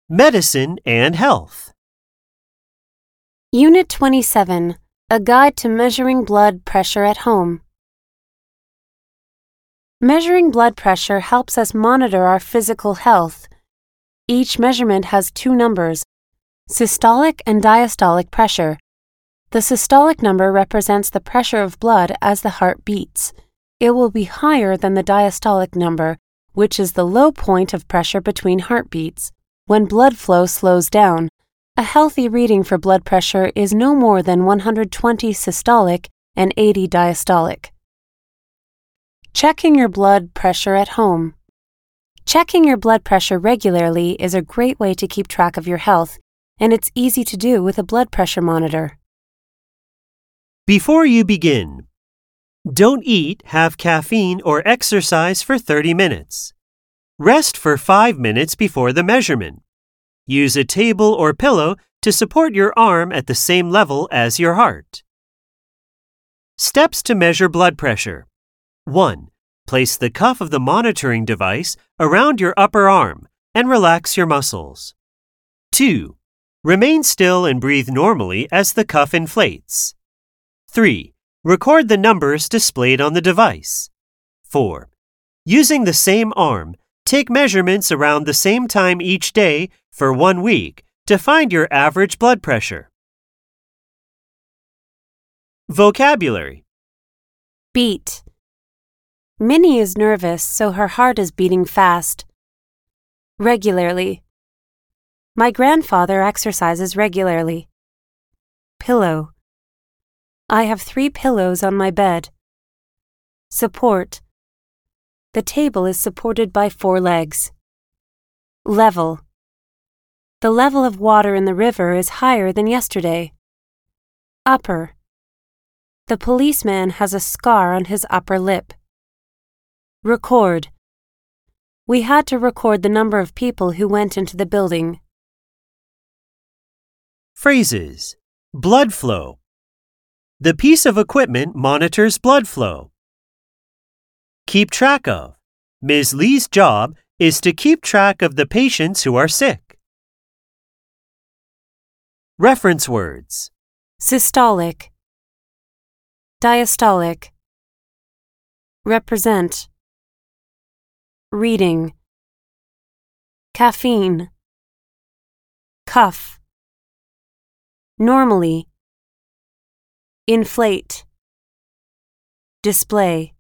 Medicine and Health. Unit 27, A Guide to Measuring Blood Pressure at Home. Measuring blood pressure helps us monitor our physical health. Each measurement has two numbers, systolic and diastolic pressure. The systolic number represents the pressure of blood as the heart beats. It will be higher than the diastolic number, which is the low point of pressure between heartbeats. When blood flow slows down, a healthy reading for blood pressure is no more than 120 systolic and 80 diastolic. Checking your blood pressure at home. Checking your blood pressure regularly is a great way to keep track of your health, and it's easy to do with a blood pressure monitor. Before you begin, don't eat, have caffeine, or exercise for 30 minutes. Rest for 5 minutes before the measurement. Use a table or pillow to support your arm at the same level as your heart. Steps to measure blood pressure. 1. Place the cuff of the monitoring device around your upper arm and relax your muscles. 2. Remain still and breathe normally as the cuff inflates. 3. Record the numbers displayed on the device. 4. Using the same arm, take measurements around the same time each day for 1 week to find your average blood pressure. Vocabulary. Beat. Minnie is nervous, so her heart is beating fast. Regularly. My grandfather exercises regularly. Pillow. I have 3 pillows on my bed. Support. The table is supported by 4 legs. Level. The level of water in the river is higher than yesterday. Upper. The policeman has a scar on his upper lip. Record. We had to record the number of people who went into the building. Phrases. Blood flow. The piece of equipment monitors blood flow. Keep track of. Ms. Lee's job is to keep track of the patients who are sick. Reference words. Systolic. Diastolic. Represent. Reading. Caffeine. Cuff. Normally. Inflate. Display.